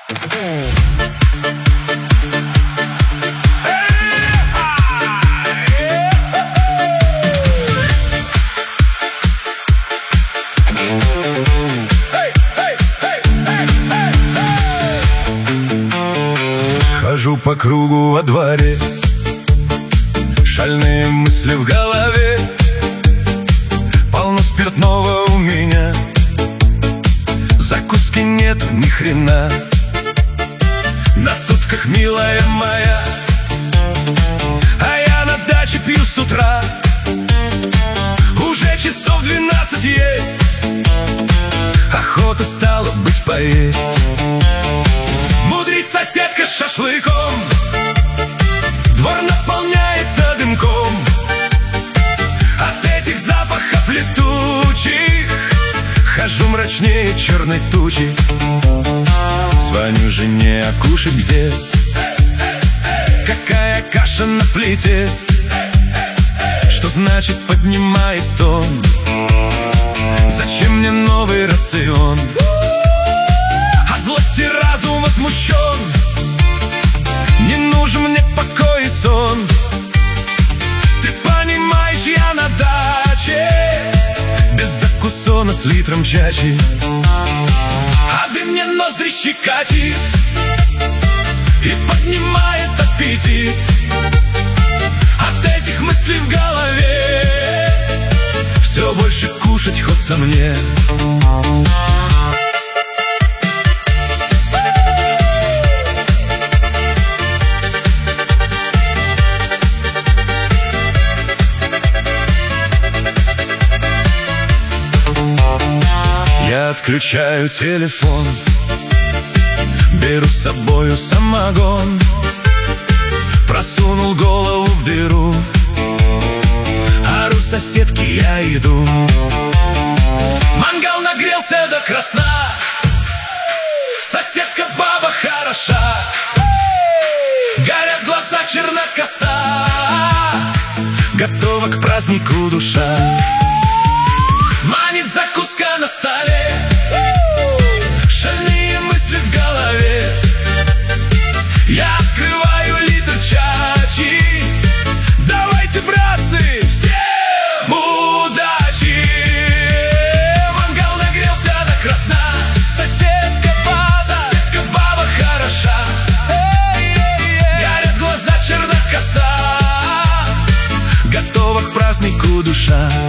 Хожу по кругу во дворе, шальные мысли в голове, полно спиртного у меня, закуски нет ни хрена. На сутках, милая моя, а я на даче пью с утра. Уже часов 12 есть, охота стала быть поесть. Мудрит соседка с шашлыком, двор наполняется дымком. От этих запахов летучих хожу мрачнее черной тучи. Звоню жене, а кушать где? Какая каша на плите? Что значит поднимает тон? Зачем мне новый рацион? От злости разум возмущен, не нужен мне покой и сон. Ты понимаешь, я на даче, без закусона с литром чачи. А дым мне ноздри щекотит и поднимает аппетит. От этих мыслей в голове все больше кушать хочется мне. Я отключаю телефон, беру с собою самогон, просунул голову в дыру, ору соседки, я иду. Мангал нагрелся до красна, соседка баба хороша, горят глаза, черна коса, готова к празднику душа. Манит закуска на столе, шальные мысли в голове. Я открываю литр чачи. Давайте, братцы, всем удачи! Мангал нагрелся до красна, соседка баба хороша, горят глаза, черна коса, готова к празднику душа.